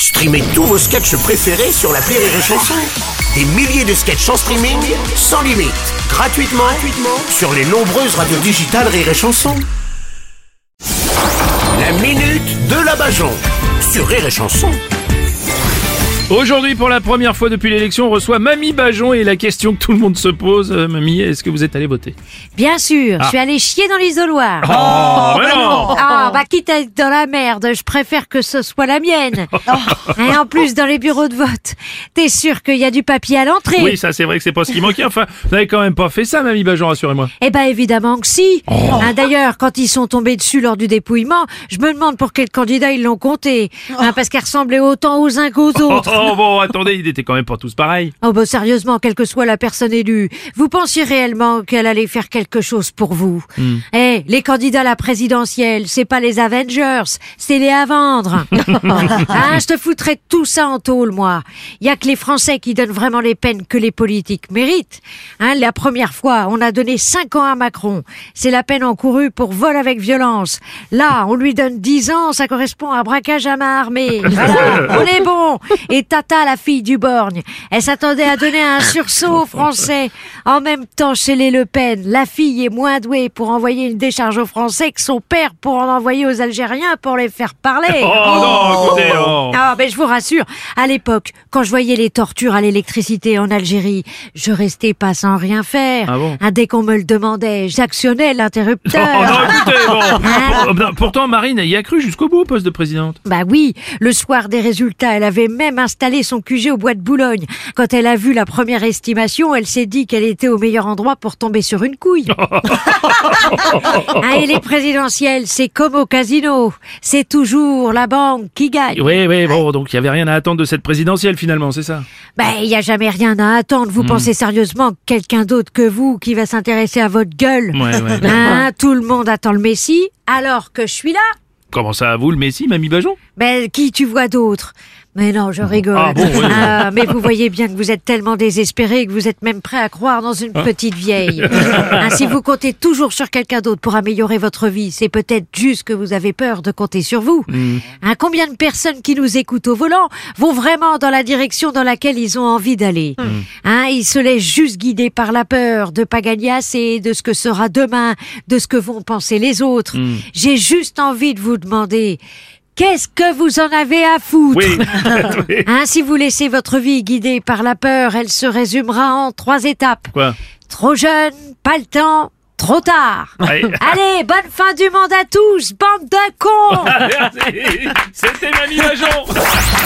Streamez tous vos sketchs préférés sur l'appli Rire et Chanson. Des milliers de sketchs en streaming, sans limite, gratuitement sur les nombreuses radios digitales Rire et Chanson. La minute de la Bajon sur Rire et Chanson. Aujourd'hui, pour la première fois depuis l'élection, on reçoit Mamie Bajon et la question que tout le monde se pose, Mamie, est-ce que vous êtes allée voter? Bien sûr, je suis allée chier dans l'isoloir. Oh, mais non. Quitte à être dans la merde, je préfère que ce soit la mienne. Et en plus, dans les bureaux de vote, t'es sûr qu'il y a du papier à l'entrée? Oui, ça c'est vrai que c'est pas ce qui manquait, enfin, vous n'avez quand même pas fait ça, Mamie Bajon, rassurez-moi. Eh ben évidemment que si. D'ailleurs, quand ils sont tombés dessus lors du dépouillement, je me demande pour quel candidat ils l'ont compté. Parce qu'ils ressemblaient autant aux uns qu'aux autres. Oh bon, attendez, ils étaient quand même pas tous pareils. Sérieusement, quelle que soit la personne élue, vous pensiez réellement qu'elle allait faire quelque chose pour vous? Les candidats à la présidentielle, c'est pas les Avengers, c'est les à vendre. Je te foutrais tout ça en tôle, moi. Y a que les Français qui donnent vraiment les peines que les politiques méritent. La première fois, on a donné 5 ans à Macron. C'est la peine encourue pour vol avec violence. Là, on lui donne 10 ans, ça correspond à braquage à main armée. Voilà, on est bon. Et Tata, la fille du borgne, elle s'attendait à donner un sursaut aux Français. En même temps, chez les Le Pen, la fille est moins douée pour envoyer une décharge aux Français que son père pour en envoyer aux Algériens pour les faire parler. Non, écoutez, Ben, je vous rassure, à l'époque, quand je voyais les tortures à l'électricité en Algérie, je restais pas sans rien faire. Ah bon? Dès qu'on me le demandait, j'actionnais l'interrupteur. Pourtant, Marine, elle y a cru jusqu'au bout au poste de présidente. Bah oui, le soir des résultats, elle avait même installé son QG au bois de Boulogne. Quand elle a vu la première estimation, elle s'est dit qu'elle était au meilleur endroit pour tomber sur une couille. Et les présidentielles, c'est comme au casino. C'est toujours la banque qui gagne. Oui, bon, donc il y avait rien à attendre de cette présidentielle finalement, c'est ça? Il y a jamais rien à attendre. Vous pensez sérieusement que quelqu'un d'autre que vous qui va s'intéresser à votre gueule? Ouais. Tout le monde attend le Messie, alors que je suis là. Comment ça, vous, le Messie, Mamie Bajon? Qui tu vois d'autre? Mais non, je rigole. Mais vous voyez bien que vous êtes tellement désespéré que vous êtes même prêt à croire dans une petite vieille. Si vous comptez toujours sur quelqu'un d'autre pour améliorer votre vie, c'est peut-être juste que vous avez peur de compter sur vous. Combien de personnes qui nous écoutent au volant vont vraiment dans la direction dans laquelle ils ont envie d'aller? Ils se laissent juste guider par la peur de pas gagner assez, de ce que sera demain, de ce que vont penser les autres. J'ai juste envie de vous demander... Qu'est-ce que vous en avez à foutre? Oui. Si vous laissez votre vie guidée par la peur, elle se résumera en 3 étapes. Quoi? Trop jeune, pas le temps, trop tard. Allez, bonne fin du monde à tous, bande de cons. C'était Mamie Bajon.